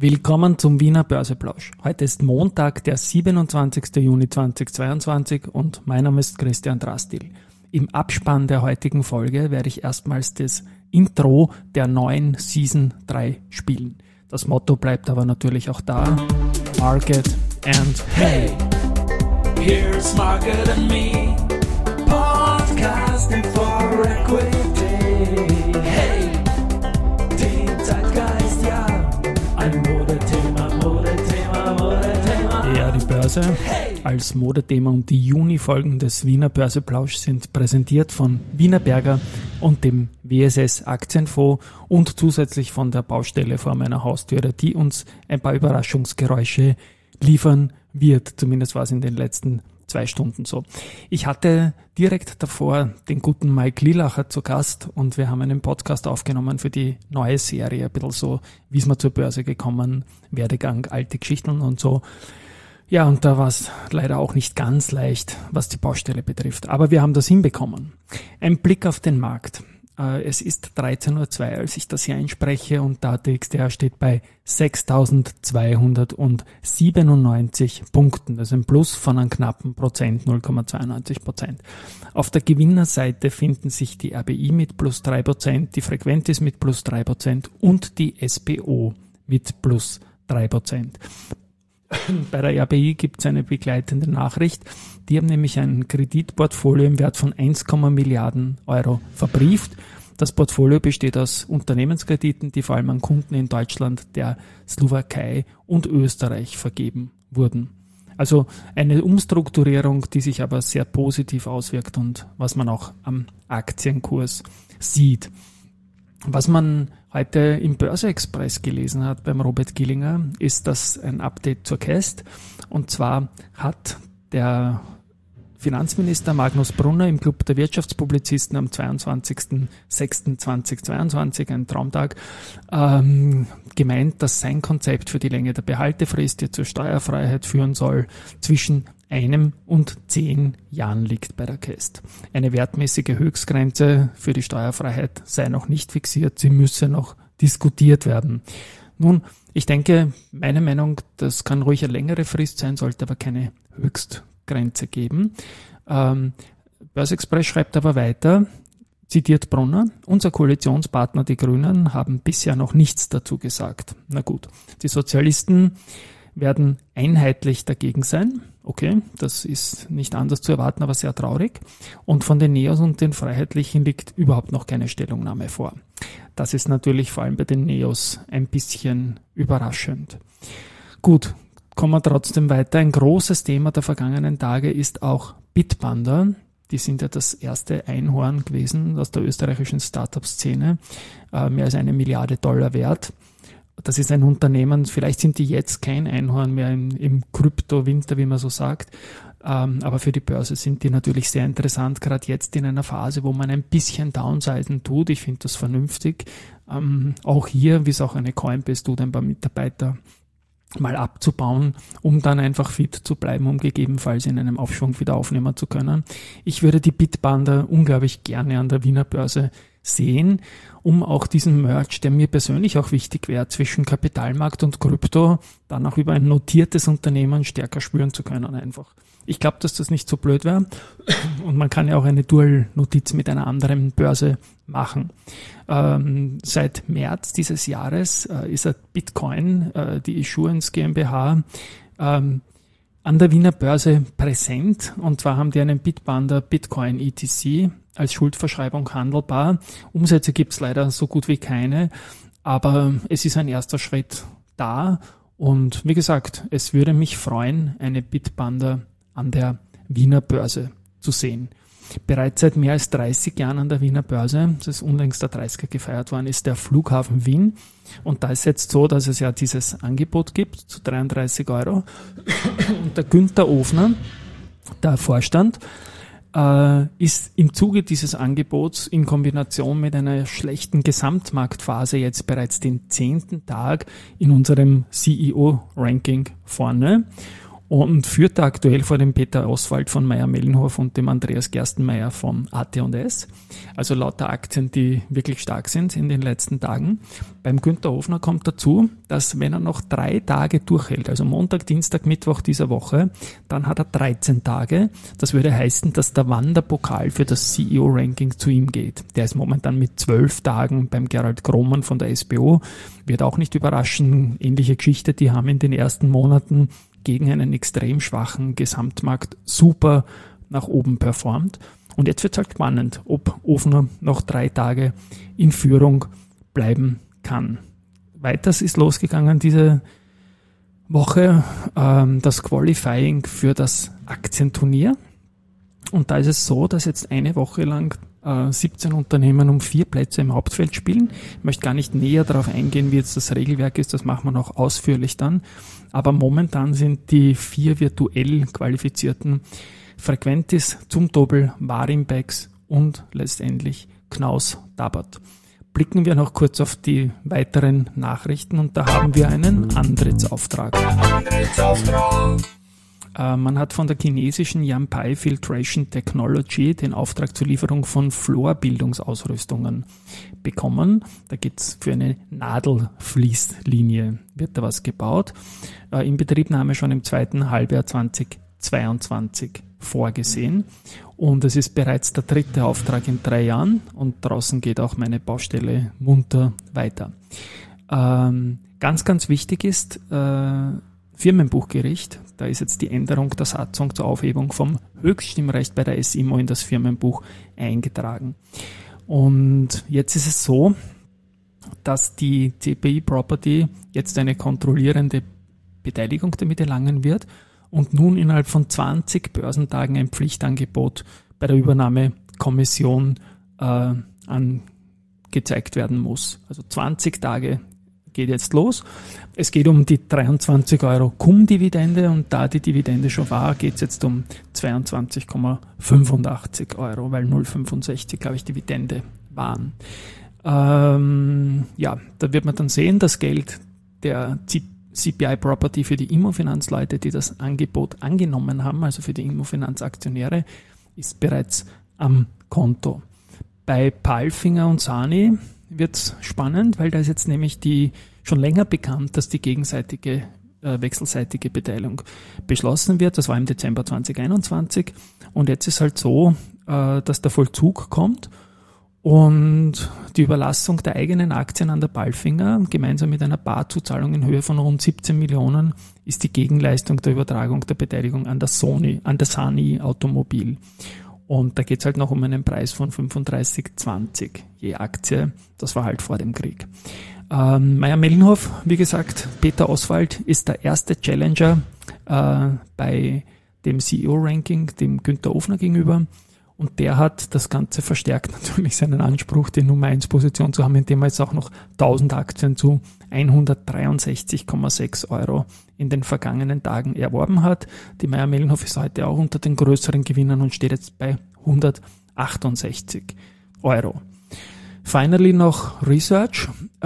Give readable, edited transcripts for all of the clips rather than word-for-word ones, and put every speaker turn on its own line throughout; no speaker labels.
Willkommen zum Wiener Börseplausch. Heute ist Montag, der 27. Juni 2022 und mein Name ist Christian Drastil. Im Abspann der heutigen Folge werde ich erstmals das Intro der neuen Season 3 spielen. Das Motto bleibt aber natürlich auch da. Market and Hey.
Here's Market and Me, podcasting for equity. Hey, den Zeitgeist, ja, ein Modethema.
Ja, die Börse als Modethema und die Juni-Folgen des Wiener Börseplausch sind präsentiert von Wienerberger und dem WSS Aktienfonds und zusätzlich von der Baustelle vor meiner Haustüre, die uns ein paar Überraschungsgeräusche liefern wird. Zumindest war es in den letzten 2 Stunden so. Ich hatte direkt davor den guten Mike Lilacher zu Gast und wir haben einen Podcast aufgenommen für die neue Serie, ein bisschen so, wie ist man zur Börse gekommen, Werdegang, alte Geschichten und so. Ja, und da war es leider auch nicht ganz leicht, was die Baustelle betrifft. Aber wir haben das hinbekommen. Ein Blick auf den Markt. Es ist 13.02 Uhr, als ich das hier einspreche und der DXDR steht bei 6.297 Punkten. Das ist ein Plus von einem knappen Prozent, 0,92%. Auf der Gewinnerseite finden sich die RBI mit plus 3%, die Frequentis mit plus 3% und die SBO mit plus 3%. Bei der RBI gibt es eine begleitende Nachricht. Die haben nämlich ein Kreditportfolio im Wert von 1, Milliarden Euro verbrieft. Das Portfolio besteht aus Unternehmenskrediten, die vor allem an Kunden in Deutschland, der Slowakei und Österreich vergeben wurden. Also eine Umstrukturierung, die sich aber sehr positiv auswirkt und was man auch am Aktienkurs sieht. Was man heute im Börse-Express gelesen hat beim Robert Gillinger, ist das ein Update zur Quest. Und zwar hat der Finanzminister Magnus Brunner im Club der Wirtschaftspublizisten am 22.06.2022, ein Traumtag, gemeint, dass sein Konzept für die Länge der Behaltefrist, die zur Steuerfreiheit führen soll, zwischen 1 und 10 Jahren liegt bei der Quest. Eine wertmäßige Höchstgrenze für die Steuerfreiheit sei noch nicht fixiert, sie müsse noch diskutiert werden. Nun, ich denke, meine Meinung, das kann ruhig eine längere Frist sein, sollte aber keine Höchstgrenze geben. Börse-Express schreibt aber weiter, zitiert Brunner, unser Koalitionspartner, die Grünen, haben bisher noch nichts dazu gesagt. Na gut, die Sozialisten werden einheitlich dagegen sein. Okay, das ist nicht anders zu erwarten, aber sehr traurig. Und von den Neos und den Freiheitlichen liegt überhaupt noch keine Stellungnahme vor. Das ist natürlich vor allem bei den Neos ein bisschen überraschend. Gut, kommen wir trotzdem weiter. Ein großes Thema der vergangenen Tage ist auch Bitpanda. Die sind ja das erste Einhorn gewesen aus der österreichischen Startup-Szene. Mehr als $1 Milliarde wert. Das ist ein Unternehmen, vielleicht sind die jetzt kein Einhorn mehr im Krypto-Winter, wie man so sagt, aber für die Börse sind die natürlich sehr interessant, gerade jetzt in einer Phase, wo man ein bisschen Downsizen tut. Ich finde das vernünftig. Auch hier, wie es auch eine Coinbase tut, ein paar Mitarbeiter mal abzubauen, um dann einfach fit zu bleiben, um gegebenenfalls in einem Aufschwung wieder aufnehmen zu können. Ich würde die Bitpanda unglaublich gerne an der Wiener Börse sehen, um auch diesen Merge, der mir persönlich auch wichtig wäre, zwischen Kapitalmarkt und Krypto, dann auch über ein notiertes Unternehmen stärker spüren zu können einfach. Ich glaube, dass das nicht so blöd wäre und man kann ja auch eine Dual-Notiz mit einer anderen Börse machen. Seit März dieses Jahres ist Bitcoin, die Issuance GmbH, an der Wiener Börse präsent und zwar haben die einen Bitpanda Bitcoin ETC als Schuldverschreibung handelbar. Umsätze gibt es leider so gut wie keine, aber es ist ein erster Schritt da und wie gesagt, es würde mich freuen, eine Bitpanda an der Wiener Börse zu sehen. Bereits seit mehr als 30 Jahren an der Wiener Börse, das ist unlängst der 30er gefeiert worden, ist der Flughafen Wien. Und da ist jetzt so, dass es ja dieses Angebot gibt zu 33 €. Und der Günther Ofner, der Vorstand, ist im Zuge dieses Angebots in Kombination mit einer schlechten Gesamtmarktphase jetzt bereits den 10. Tag in unserem CEO-Ranking vorne. und führt da aktuell vor dem Peter Oswald von Mayr-Melnhof und dem Andreas Gerstenmeier von AT&S. Also lauter Aktien, die wirklich stark sind in den letzten Tagen. Beim Günther Ofner kommt dazu, dass wenn er noch 3 Tage durchhält, also Montag, Dienstag, Mittwoch dieser Woche, dann hat er 13 Tage. Das würde heißen, dass der Wanderpokal für das CEO-Ranking zu ihm geht. Der ist momentan mit 12 Tagen beim Gerald Grohmann von der SBO. Wird auch nicht überraschen, ähnliche Geschichte, die haben in den ersten Monaten gegen einen extrem schwachen Gesamtmarkt super nach oben performt. Und jetzt wird es halt spannend, ob Ofner noch 3 Tage in Führung bleiben kann. Weiters ist losgegangen diese Woche das Qualifying für das Aktienturnier. Und da ist es so, dass jetzt eine Woche lang 17 Unternehmen um 4 Plätze im Hauptfeld spielen. Ich möchte gar nicht näher darauf eingehen, wie jetzt das Regelwerk ist, das machen wir noch ausführlich dann. Aber momentan sind die 4 virtuell qualifizierten Frequentis, Zumtobel, Warimpex und letztendlich Knaus Tabbert. Blicken wir noch kurz auf die weiteren Nachrichten und da haben wir einen Antrittsauftrag. Man hat von der chinesischen Yanpai Filtration Technology den Auftrag zur Lieferung von Florbildungsausrüstungen bekommen. Da geht's für eine Nadelfließlinie, wird da was gebaut. Inbetriebnahme schon im 2. Halbjahr 2022 vorgesehen. Und es ist bereits der 3. Auftrag in 3 Jahren und draußen geht auch meine Baustelle munter weiter. Ganz, ganz wichtig ist, Firmenbuchgericht, da ist jetzt die Änderung der Satzung zur Aufhebung vom Höchststimmrecht bei der SIMO in das Firmenbuch eingetragen. Und jetzt ist es so, dass die CPI Property jetzt eine kontrollierende Beteiligung damit erlangen wird und nun innerhalb von 20 Börsentagen ein Pflichtangebot bei der Übernahmekommission angezeigt werden muss. Also 20 Tage geht jetzt los. Es geht um die 23 Euro Cum-Dividende und da die Dividende schon war, geht es jetzt um 22,85 Euro, weil 0,65, glaube ich, Dividende waren. Da wird man dann sehen, das Geld der CPI Property für die Immofinanz-Leute, die das Angebot angenommen haben, also für die Immofinanz-Aktionäre, ist bereits am Konto. Bei Palfinger und Sani wird es spannend, weil da ist jetzt nämlich schon länger bekannt, dass die gegenseitige wechselseitige Beteiligung beschlossen wird. Das war im Dezember 2021 und jetzt ist halt so, dass der Vollzug kommt und die Überlassung der eigenen Aktien an der Palfinger gemeinsam mit einer Barzuzahlung in Höhe von rund 17 Millionen ist die Gegenleistung der Übertragung der Beteiligung an der Sani Automobil. Und da geht es halt noch um einen Preis von 35,20 je Aktie. Das war halt vor dem Krieg. Mayr-Melnhof, wie gesagt, Peter Oswald ist der erste Challenger bei dem CEO-Ranking, dem Günther Ofner gegenüber. Und der hat das Ganze verstärkt natürlich seinen Anspruch, die Nummer 1 Position zu haben, indem er jetzt auch noch 1000 Aktien zu 163,6 Euro in den vergangenen Tagen erworben hat. Die Mayr-Melnhof ist heute auch unter den größeren Gewinnern und steht jetzt bei 168 Euro. Finally noch Research.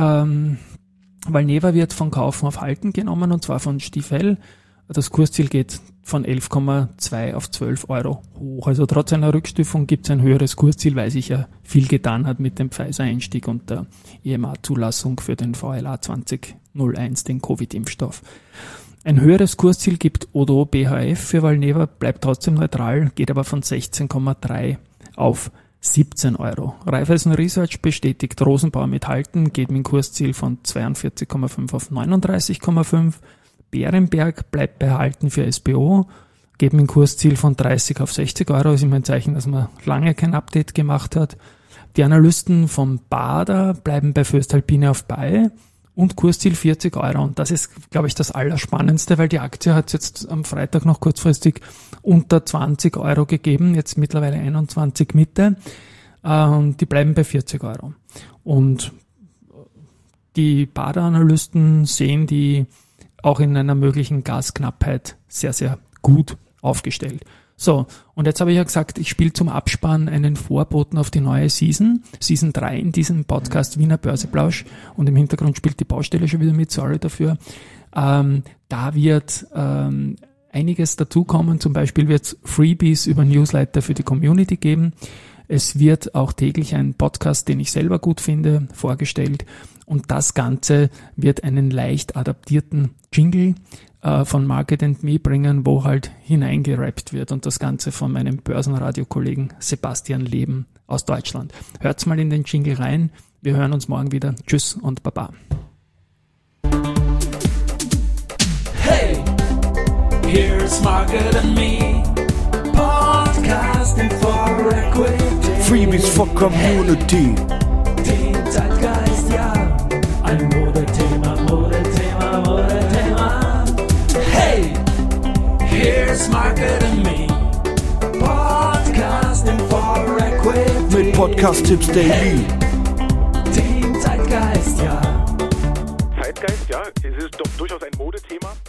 Valneva wird von Kaufen auf Halten genommen und zwar von Stifel. Das Kursziel geht von 11,2 auf 12 Euro hoch. Also trotz einer Rückstufung gibt es ein höheres Kursziel, weil sich ja viel getan hat mit dem Pfizer-Einstieg und der EMA-Zulassung für den VLA 2001, den Covid-Impfstoff. Ein höheres Kursziel gibt Odo BHF für Valneva, bleibt trotzdem neutral, geht aber von 16,3 auf 17 Euro. Raiffeisen Research bestätigt Rosenbauer mit Halten, geht mit dem Kursziel von 42,5 auf 39,5. Bärenberg bleibt bei Halten für SBO, geht mit dem Kursziel von 30 auf 60 Euro, ist immer ein Zeichen, dass man lange kein Update gemacht hat. Die Analysten vom Bader bleiben bei Voestalpine auf Buy und Kursziel 40 Euro. Und das ist, glaube ich, das Allerspannendste, weil die Aktie hat es jetzt am Freitag noch kurzfristig unter 20 Euro gegeben, jetzt mittlerweile 21 Mitte. Die bleiben bei 40 Euro. Und die Bader-Analysten sehen die auch in einer möglichen Gasknappheit sehr, sehr gut aufgestellt. So, und jetzt habe ich ja gesagt, ich spiele zum Abspann einen Vorboten auf die neue Season 3 in diesem Podcast Wiener Börseplausch und im Hintergrund spielt die Baustelle schon wieder mit, sorry dafür. Da wird ein einiges dazukommen. Zum Beispiel wird es Freebies über Newsletter für die Community geben. Es wird auch täglich ein Podcast, den ich selber gut finde, vorgestellt. Und das Ganze wird einen leicht adaptierten Jingle von Market & Me bringen, wo halt hineingerappt wird. Und das Ganze von meinem Börsenradio-Kollegen Sebastian Leben aus Deutschland. Hört's mal in den Jingle rein. Wir hören uns morgen wieder. Tschüss und Baba.
Hey, here's Market & Me, podcasting for Equity.
Freebies for Community.
Den Zeitgeist, ja, ein Modethema. Hey, here's Market & Me, podcasting for Equity.
Mit Podcast-Tipps daily.
Den Zeitgeist, ja.
Zeitgeist, ja, es ist doch durchaus ein Modethema.